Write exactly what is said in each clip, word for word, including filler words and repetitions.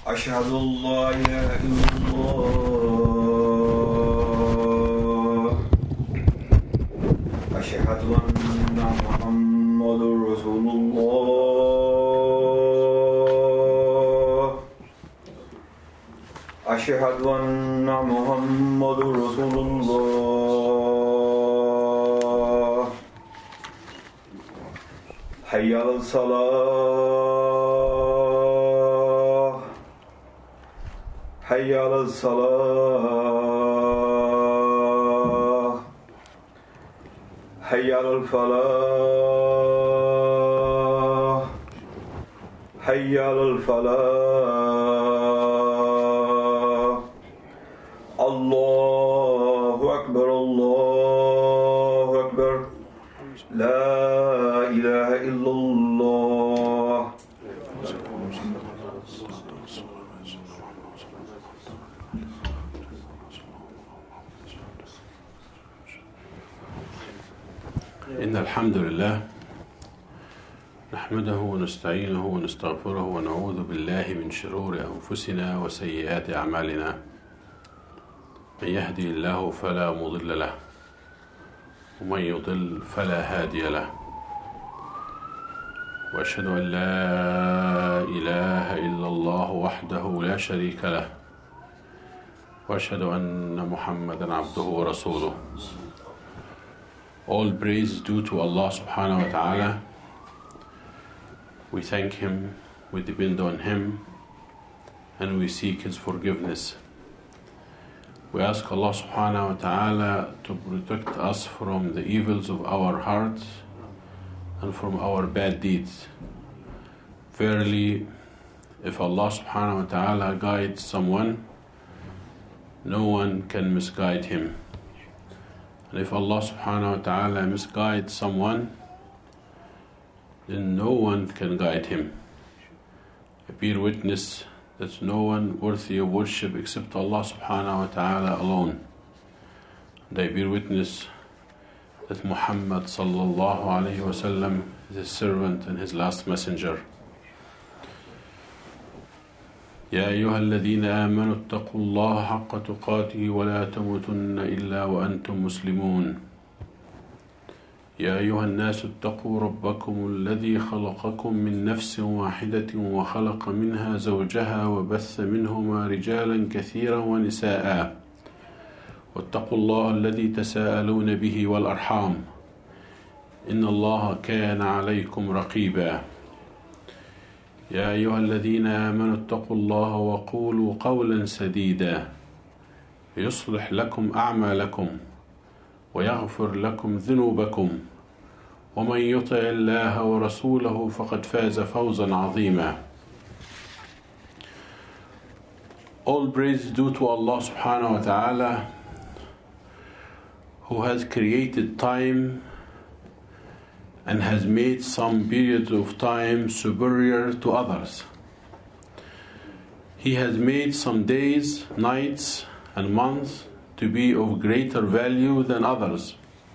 أشهد أن لا إله إلا الله أشهد أن محمد رسول الله أشهد أن محمد رسول الله حي على الصلاة حي على الصلاة حي على الفلاح حي على الفلاح الله أكبر الله أكبر لا إله إلا الله. إن الحمد لله نحمده ونستعينه ونستغفره ونعوذ بالله من شرور أنفسنا وسيئات أعمالنا من يهدي الله فلا مضل له ومن يضل فلا هادي له وأشهد أن لا إله إلا الله وحده لا شريك له وأشهد أن محمدا عبده ورسوله. All praise is due to Allah subhanahu wa ta'ala. We thank Him, we depend on Him, and we seek His forgiveness. We ask Allah subhanahu wa ta'ala to protect us from the evils of our hearts and from our bad deeds. Verily, if Allah subhanahu wa ta'ala guides someone, no one can misguide him. And if Allah subhanahu wa ta'ala misguides someone, then no one can guide him. I bear witness that no one worthy of worship except Allah subhanahu wa ta'ala alone. And I bear witness that Muhammad sallallahu alayhi wa sallam is His servant and His last messenger. يا أيها الذين آمنوا اتقوا الله حق تقاته ولا تموتن إلا وأنتم مسلمون. يا أيها الناس اتقوا ربكم الذي خلقكم من نفس واحدة وخلق منها زوجها وبث منهما رجالا كثيرا ونساء واتقوا الله الذي تساءلون به والأرحام إن الله كان عليكم رقيبا. يا أيها الذين آمنوا اتقوا الله وقولوا قولا سديدا يصلح لكم أعمالكم ويغفر لكم ذنوبكم ومن يطع الله ورسوله فقد فاز فوزا عظيما. All praise is due to Allah subhanahu wa ta'ala, who has created time and has made some periods of time superior to others. He has made some days, nights and months to be of greater value than others,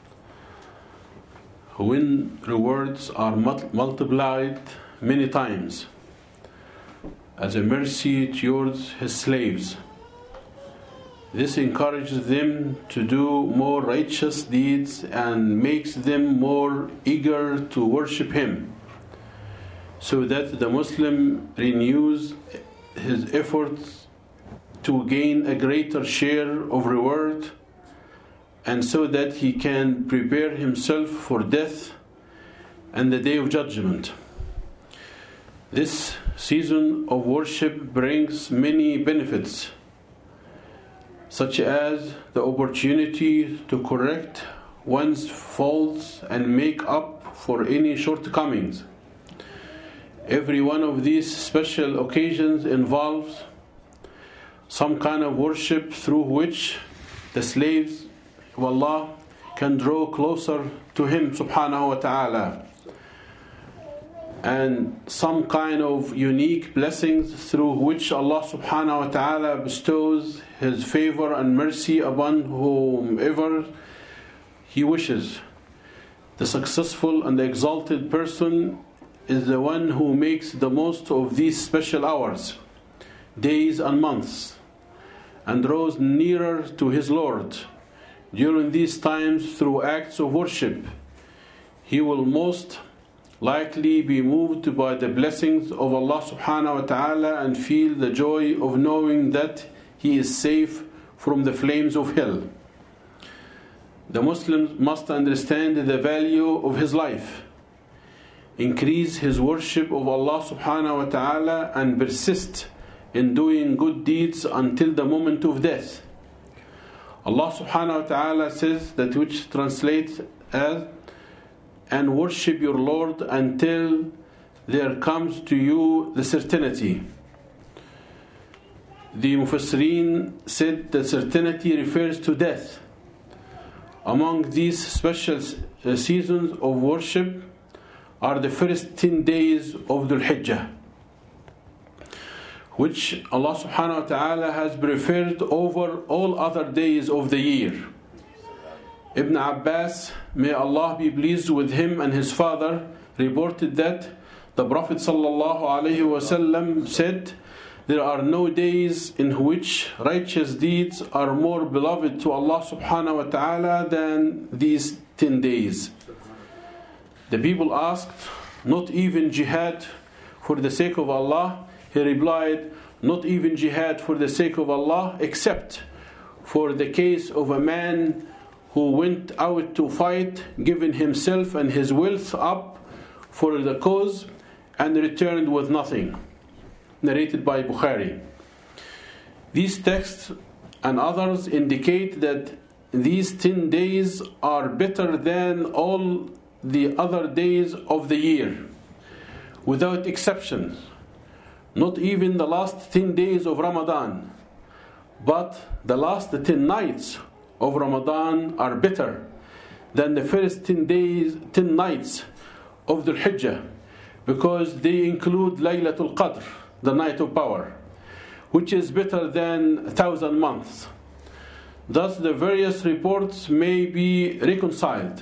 when rewards are multiplied many times as a mercy towards His slaves. This encourages them to do more righteous deeds and makes them more eager to worship Him, so that the Muslim renews his efforts to gain a greater share of reward, and so that he can prepare himself for death and the Day of Judgment. This season of worship brings many benefits, such as the opportunity to correct one's faults and make up for any shortcomings. Every one of these special occasions involves some kind of worship through which the slaves of Allah can draw closer to Him subhanahu wa ta'ala, and some kind of unique blessings through which Allah subhanahu wa ta'ala bestows His favor and mercy upon whomever He wishes. The successful and the exalted person is the one who makes the most of these special hours, days and months, and draws nearer to his Lord during these times through acts of worship, he will most likely be moved by the blessings of Allah subhanahu wa ta'ala and feel the joy of knowing that he is safe from the flames of hell. The Muslim must understand the value of his life, increase his worship of Allah subhanahu wa ta'ala, and persist in doing good deeds until the moment of death. Allah subhanahu wa ta'ala says that, which translates as, and worship your Lord until there comes to you the certainty. The Mufassirin said that certainty refers to death. Among these special seasons of worship are the first ten days of Dhul Hijjah, which Allah subhanahu wa ta'ala has preferred over all other days of the year. Ibn Abbas, may Allah be pleased with him and his father, reported that the Prophet sallallahu alaihi wasallam said, there are no days in which righteous deeds are more beloved to Allah subhanahu wa ta'ala than these ten days. The people asked, not even jihad for the sake of Allah? He replied, not even jihad for the sake of Allah, except for the case of a man who went out to fight, giving himself and his wealth up for the cause, and returned with nothing. Narrated by Bukhari. These texts and others indicate that these ten days are better than all the other days of the year, without exception. Not even the last ten days of Ramadan, but the last ten nights of Ramadan are better than the first ten days, ten nights of Dhul Hijjah, because they include Laylatul Qadr, the night of power, which is better than a thousand months. Thus the various reports may be reconciled.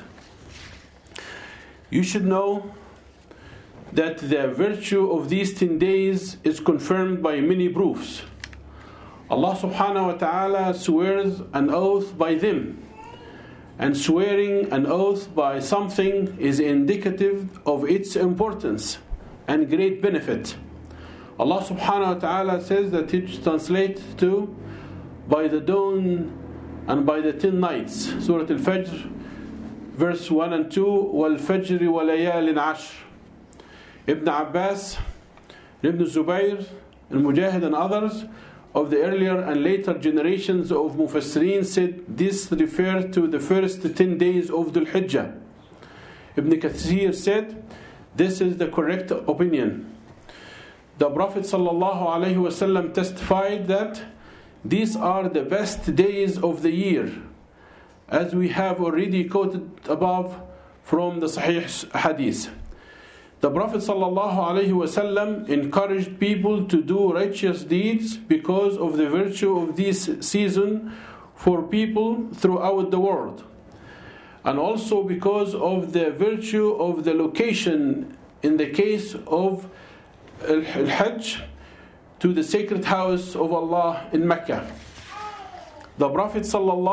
You should know that the virtue of these ten days is confirmed by many proofs. Allah subhanahu wa ta'ala swears an oath by them, and swearing an oath by something is indicative of its importance and great benefit. Allah subhanahu wa ta'ala says that it translates to by the dawn and by the ten nights. Surah Al-Fajr, verse one and two, وَالْفَجْرِ وَلَيَالٍ عَشْرٍ. Ibn Abbas, Ibn Zubayr, and Mujahid and others of the earlier and later generations of Mufassirin said this referred to the first ten days of Dhul Hijjah. Ibn Kathir said this is the correct opinion. The Prophet ﷺ testified that these are the best days of the year, as we have already quoted above from the Sahih Hadith. The Prophet ﷺ encouraged people to do righteous deeds because of the virtue of this season for people throughout the world, and also because of the virtue of the location in the case of Al-Hajj to the sacred house of Allah in Mecca. The Prophet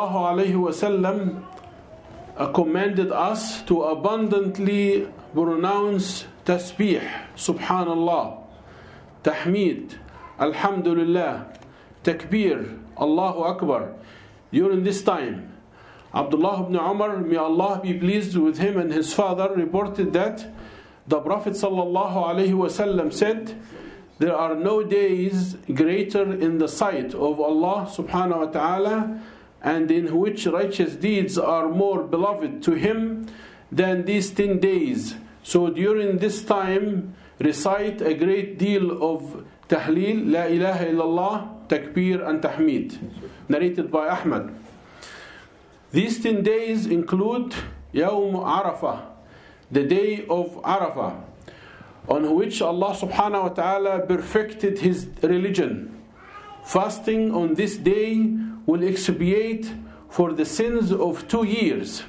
ﷺ commanded us to abundantly pronounce tasbih, subhanallah, tahmid, alhamdulillah, takbir, Allahu Akbar during this time. Abdullah ibn Umar, may Allah be pleased with him and his father, reported that the Prophet ﷺ said, there are no days greater in the sight of Allah subhanahu wa ta'ala and in which righteous deeds are more beloved to Him than these ten days. So during this time, recite a great deal of tahleel, la ilaha illallah, takbir and tahmid. Narrated by Ahmad. These ten days include Yawm Arafah, the day of Arafah, on which Allah subhanahu wa ta'ala perfected His religion. Fasting on this day will expiate for the sins of two years.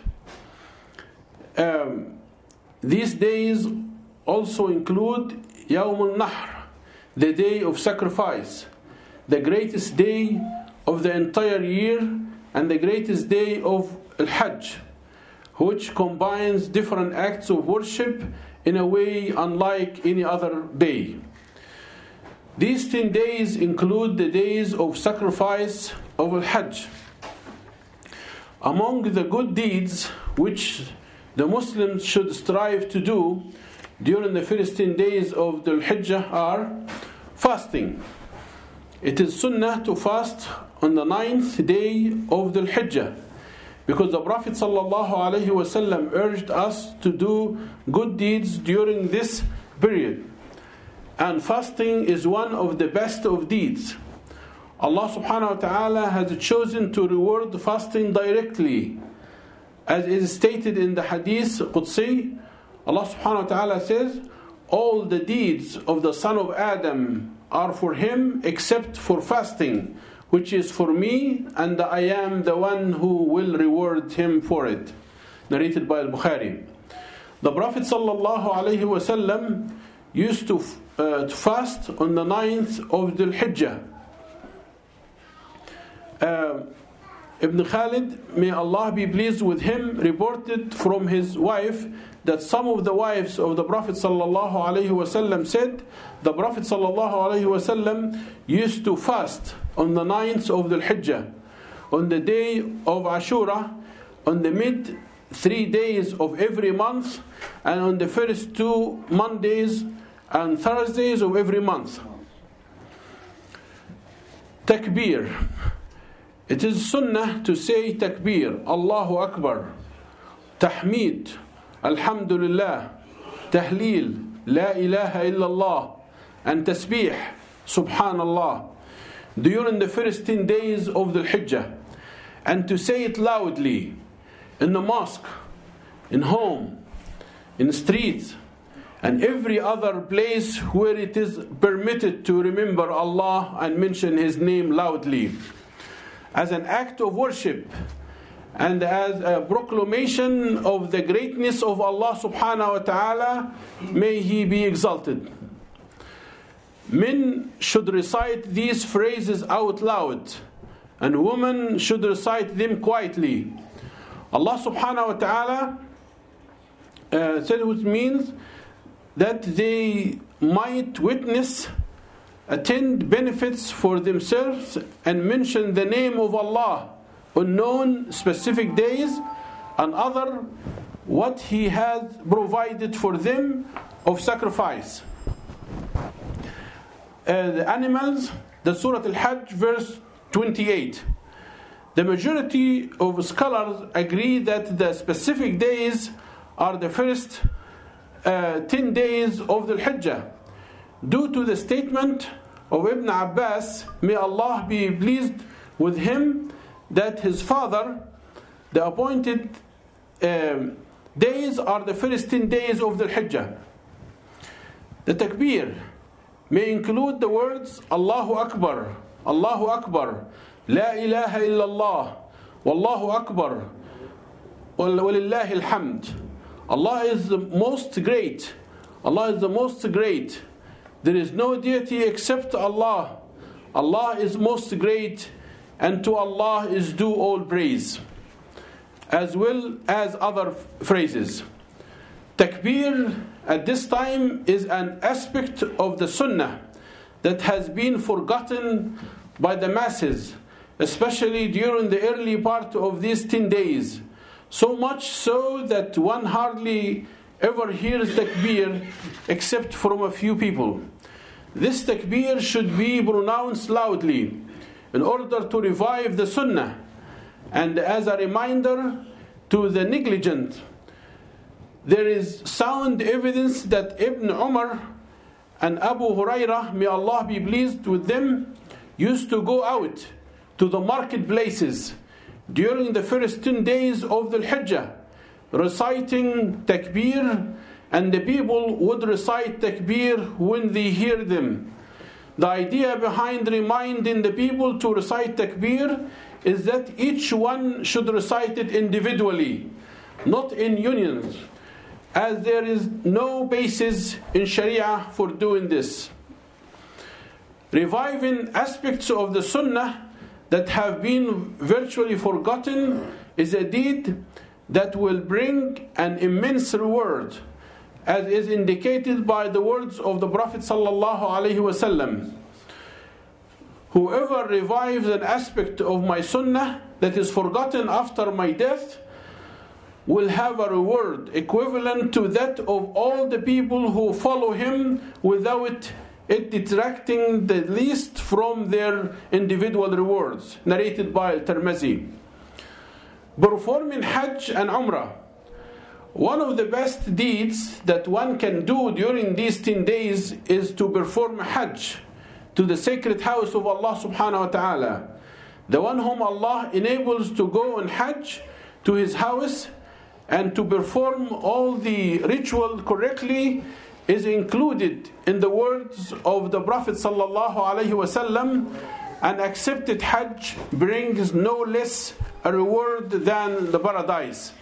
Um, these days also include Yawm al-Nahr, the day of sacrifice, the greatest day of the entire year and the greatest day of Al-Hajj, which combines different acts of worship in a way unlike any other day. These ten days include the days of sacrifice of Al-Hajj. Among the good deeds which the Muslims should strive to do during the first ten days of the Hijjah are fasting. It is sunnah to fast on the ninth day of the Hijjah, because the Prophet ﷺ urged us to do good deeds during this period. And fasting is one of the best of deeds. Allah subhanahu wa ta'ala has chosen to reward fasting directly. As is stated in the Hadith Qudsi, Allah subhanahu wa ta'ala says, all the deeds of the son of Adam are for him except for fasting, which is for me, and I am the one who will reward him for it. Narrated by Al-Bukhari. The Prophet sallallahu alaihi wasallam used to, uh, to fast on the ninth of the Hijjah. Uh, Ibn Khalid, may Allah be pleased with him, reported from his wife that some of the wives of the Prophet sallallahu alaihi wasallam said, the Prophet sallallahu alaihi wasallam used to fast on the ninth of the Hijjah, on the day of Ashura, on the mid three days of every month, and on the first two Mondays and Thursdays of every month. Takbir. It is sunnah to say takbir, Allahu Akbar, tahmeed, alhamdulillah, tahleel, la ilaha illallah, and tasbih, subhanallah, during the first ten days of the Hijjah, and to say it loudly in the mosque, in home, in streets, and every other place where it is permitted to remember Allah and mention His name loudly, as an act of worship and as a proclamation of the greatness of Allah subhanahu wa ta'ala, may He be exalted. Men should recite these phrases out loud, and women should recite them quietly. Allah subhanahu wa ta'ala uh, said, which means that they might witness, attend benefits for themselves, and mention the name of Allah on known specific days, and other what He has provided for them of sacrifice. Uh, the animals, the Surah Al-Hajj verse twenty-eight. The majority of scholars agree that the specific days are the first uh, ten days of the Hijjah, due to the statement of Ibn Abbas, may Allah be pleased with him, that his father, the appointed um, days are the first ten days of the Hijjah. The takbir may include the words Allahu Akbar, Allahu Akbar, La ilaha illallah, Wallahu Akbar, Walillahi alhamd. Allah is the most great. Allah is the most great. There is no deity except Allah. Allah is most great, and to Allah is due all praise. As well as other phrases. Takbir at this time is an aspect of the sunnah that has been forgotten by the masses, especially during the early part of these ten days. So much so that one hardly ever hears takbir except from a few people. This takbir should be pronounced loudly in order to revive the sunnah and as a reminder to the negligent. There is sound evidence that Ibn Umar and Abu Hurairah, may Allah be pleased with them, used to go out to the marketplaces during the first ten days of the Hijjah, reciting takbir, and the people would recite takbir when they hear them. The idea behind reminding the people to recite takbir is that each one should recite it individually, not in unions, as there is no basis in Sharia for doing this. reviving aspects of the Sunnah that have been virtually forgotten is a deed that will bring an immense reward, as is indicated by the words of the Prophet sallallahu alaihi wasallam. Whoever revives an aspect of my Sunnah that is forgotten after my death will have a reward equivalent to that of all the people who follow him without it detracting the least from their individual rewards. Narrated by Al-Tirmidhi. Performing Hajj and Umrah. One of the best deeds that one can do during these ten days is to perform Hajj to the sacred house of Allah subhanahu wa ta'ala. The one whom Allah enables to go on Hajj to his house and to perform all the ritual correctly is included in the words of the Prophet sallallahu alaihi wasallam, and accepted Hajj brings no less a reward than the paradise.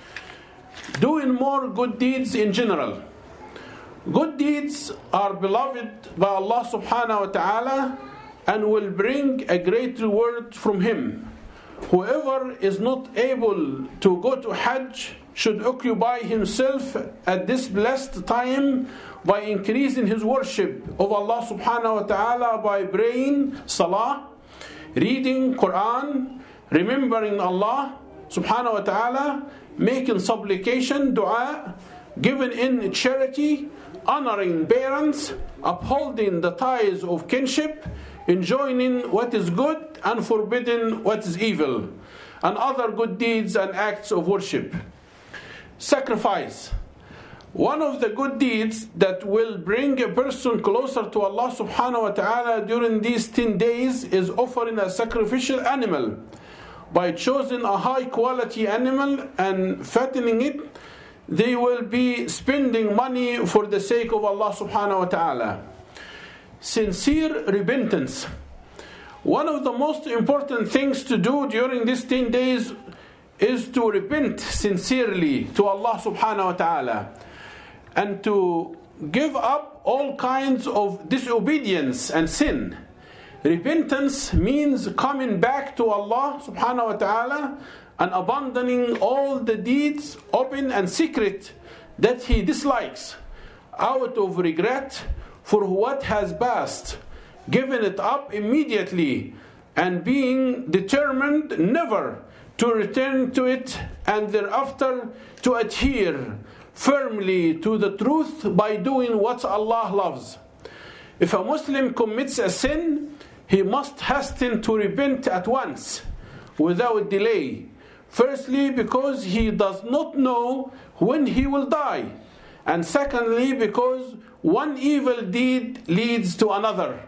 Doing more good deeds in general. Good deeds are beloved by Allah subhanahu wa ta'ala and will bring a great reward from Him. Whoever is not able to go to Hajj should occupy himself at this blessed time by increasing his worship of Allah subhanahu wa ta'ala by praying salah, reading Quran, remembering Allah subhanahu wa ta'ala, making supplication, dua, giving in charity, honoring parents, upholding the ties of kinship, enjoining what is good and forbidding what is evil, and other good deeds and acts of worship. Sacrifice. One of the good deeds that will bring a person closer to Allah subhanahu wa ta'ala during these ten days is offering a sacrificial animal. By choosing a high quality animal and fattening it, they will be spending money for the sake of Allah subhanahu wa ta'ala. Sincere repentance. One of the most important things to do during these ten days is to repent sincerely to Allah subhanahu wa ta'ala and to give up all kinds of disobedience and sin. Repentance means coming back to Allah subhanahu wa ta'ala and abandoning all the deeds, open and secret, that He dislikes, out of regret for what has passed, giving it up immediately and being determined never to return to it, and thereafter to adhere firmly to the truth by doing what Allah loves. If a Muslim commits a sin, he must hasten to repent at once, without delay. Firstly, because he does not know when he will die, and secondly, because one evil deed leads to another.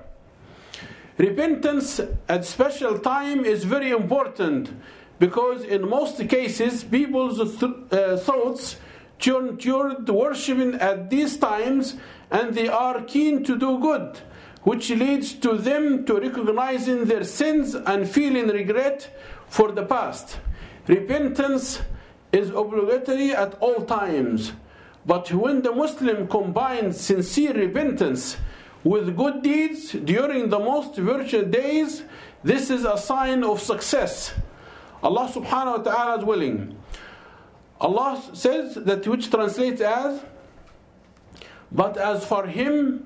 Repentance at special time is very important, because in most cases people's th- uh, thoughts turn toward worshiping at these times, and they are keen to do good, which leads to them to recognizing their sins and feeling regret for the past. Repentance is obligatory at all times, but when the Muslim combines sincere repentance with good deeds during the most virtuous days, this is a sign of success. Allah subhanahu wa ta'ala is willing. Allah says that, which translates as, but as for him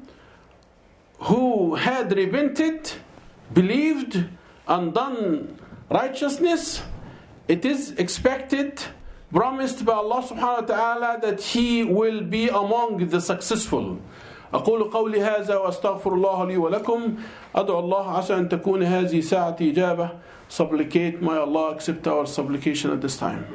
who had repented, believed and done righteousness, it is expected, promised by Allah subhanahu wa ta'ala, that he will be among the successful. أقول قولي هذا وأستغفر الله لي ولكم أدعو الله عسى أن تكون هذه ساعة إجابة. Supplicate, may Allah accept our supplication at this time.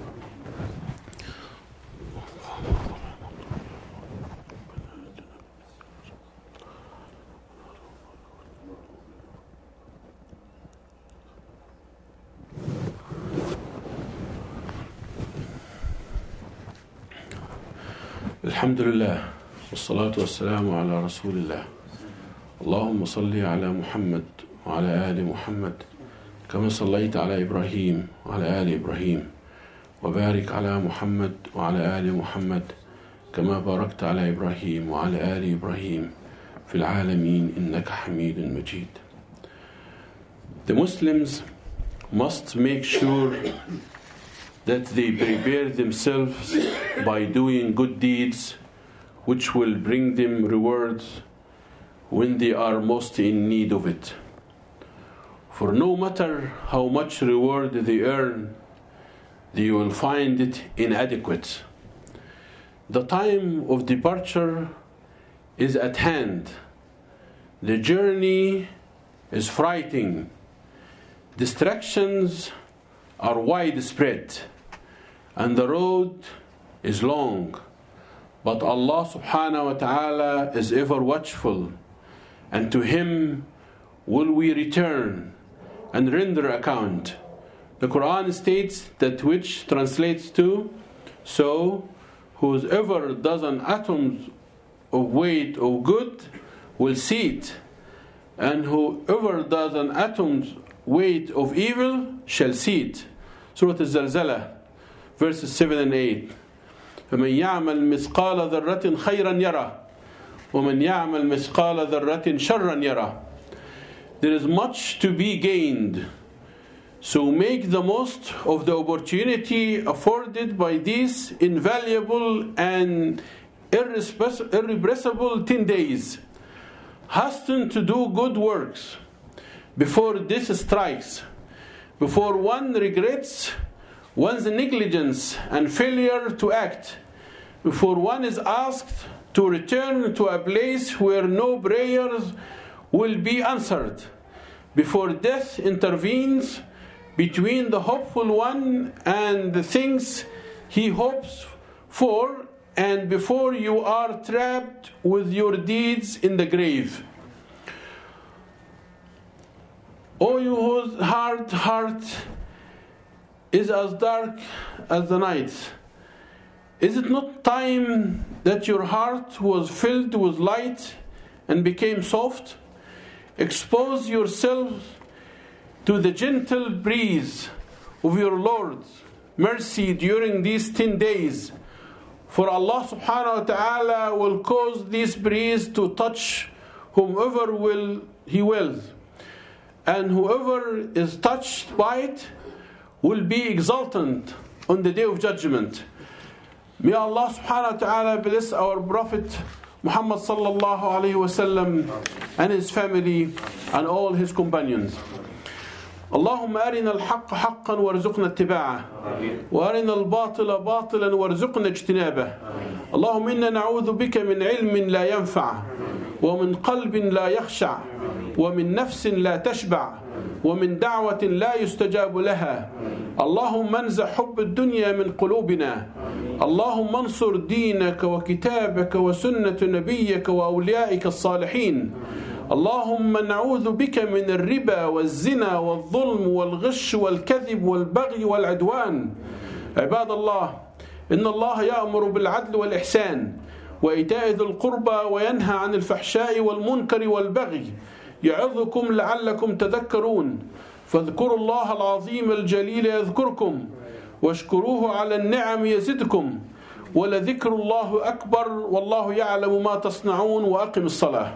Alhamdulillah, wassalatu wassalamu ala rasulillah. Allahumma salli ala Muhammad wa ala ali Muhammad كما صليت على إبراهيم وعلى آل إبراهيم وبارك على محمد وعلى آل محمد كما باركت على إبراهيم وعلى آل إبراهيم في العالمين إنك حميد مجيد. The Muslims must make sure that they prepare themselves by doing good deeds which will bring them rewards when they are most in need of it. For no matter how much reward they earn, they will find it inadequate. The time of departure is at hand. The journey is frightening. Distractions are widespread, and the road is long. But Allah subhanahu wa ta'ala is ever watchful, and to Him will we return and render account. The Quran states that, which translates to, so whoever does an atom of weight of good will see it, and whoever does an atom's weight of evil shall see it. Surah Al-Zalzalah, verses seven and eight. فَمَنْ يَعْمَلْ مِثْقَالَ ذَرَّةٍ خَيْرًا يَرَهُ وَمَنْ يَعْمَلْ مِثْقَالَ ذَرَّةٍ شَرًّا يَرَهُ. There is much to be gained, so make the most of the opportunity afforded by these invaluable and irrepressible ten days. Hasten to do good works before this strikes, before one regrets one's negligence and failure to act, before one is asked to return to a place where no prayers will be answered, before death intervenes between the hopeful one and the things he hopes for, and before you are trapped with your deeds in the grave. O you whose hard heart is as dark as the night, is it not time that your heart was filled with light and became soft? Expose yourself to the gentle breeze of your Lord's mercy during these ten days, for Allah subhanahu wa ta'ala will cause this breeze to touch whomever will He wills, and whoever is touched by it will be exultant on the day of judgment. May Allah subhanahu wa ta'ala bless our Prophet Muhammad sallallahu alayhi wa sallam and his family and all his companions. اللهم أرنا الحق حقا وارزقنا اتباعه وأرنا الباطل باطلا وارزقنا اجتنابه. اللهم إنا نعوذ بك من علم لا ينفع ومن قلب لا يخشع ومن نفس لا تشبع ومن دعوة لا يستجاب لها. اللهم انزع حب الدنيا من قلوبنا. اللهم انصر دينك وكتابك وسنة نبيك وأوليائك الصالحين. اللهم نعوذ بك من الربا والزنا والظلم والغش والكذب والبغي والعدوان. عباد الله، إن الله يأمر بالعدل والإحسان وإيتاء ذي القربى وينهى عن الفحشاء والمنكر والبغي يعظكم لعلكم تذكرون. فاذكروا الله العظيم الجليل يذكركم واشكروه على النعم يزدكم ولذكر الله أكبر والله يعلم ما تصنعون. وأقم الصلاة.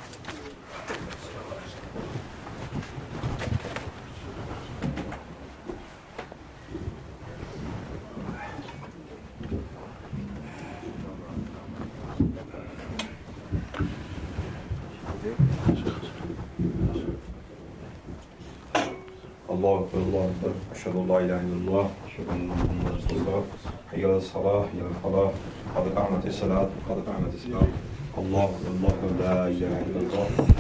الله أكبر الله أكبر أشهد أن لا إله إلا الله أشهد أن محمدا رسول الله. حي على الصلاة حي على الفلاح قد قامت الصلاة قد قامت الصلاة. الله أكبر الله أكبر لا إله إلا الله.